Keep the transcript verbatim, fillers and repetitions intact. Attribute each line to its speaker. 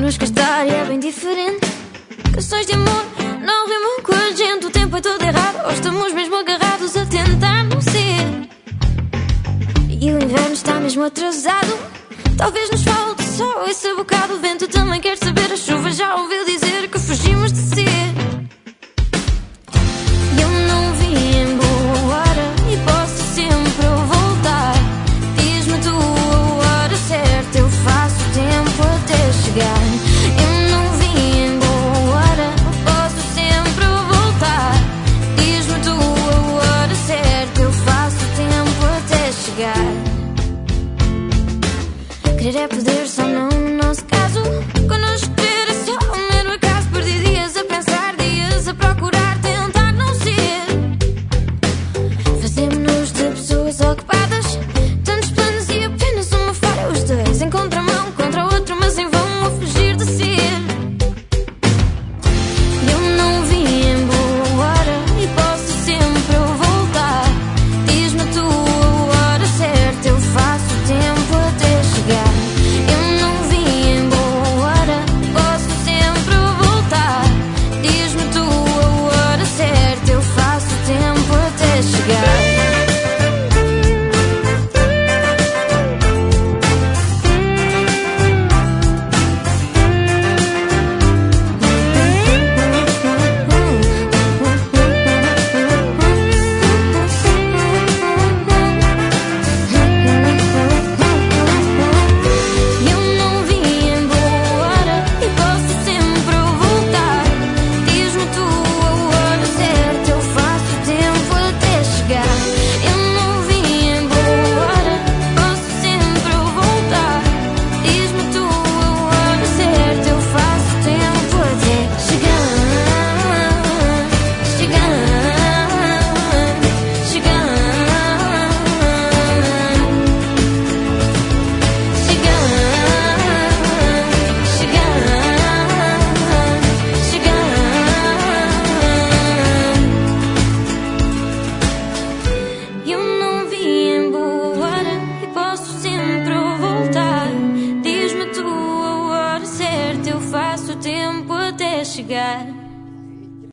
Speaker 1: juras que a história é bem diferente. Canções de amor não rimam com a gente. O tempo é todo errado, ou estamos mesmo agarrados a tentar não ser. E o inverno está mesmo atrasado. Talvez nos falte só esse bocado. O vento também quer saber, a chuva já ouviu dizer que fugimos de ser. Eu não vim em boa hora e posso sempre voltar. Diz-me tu a hora certa, eu faço tempo até chegar. Eu não vim em boa hora, posso sempre voltar. Diz-me tu a hora certa, eu faço tempo até chegar. Querer é poder, só não no nosso caso. Connosco ter é só um mero acaso. Perdi dias a pensar, dias a procurar, tentar não ser. Fazemos-nos de pessoas ocupadas, tantos planos e apenas uma falha. Os dois em contramão contra o outro, mas em vão a fugir de ser. Eu não vim em boa hora e posso sempre voltar. Diz-me tu a hora certa, eu faço tempo até chegar. Eu não vim em boa hora, posso sempre voltar. Diz-me tu a hora certa, eu faço tempo até chegar. Eu não vim em boa hora e posso sempre voltar. Diz-me tu a hora certa, eu faço tempo até chegar. Eu não vim em boa hora, posso sempre voltar. Diz-me tu a hora certa, eu faço tempo até chegar. Chegar, chegar, chegar, chegar, chegar. Eu não vim em boa hora e posso sempre voltar. Diz-me tu a hora certa, eu faço tempo até chegar.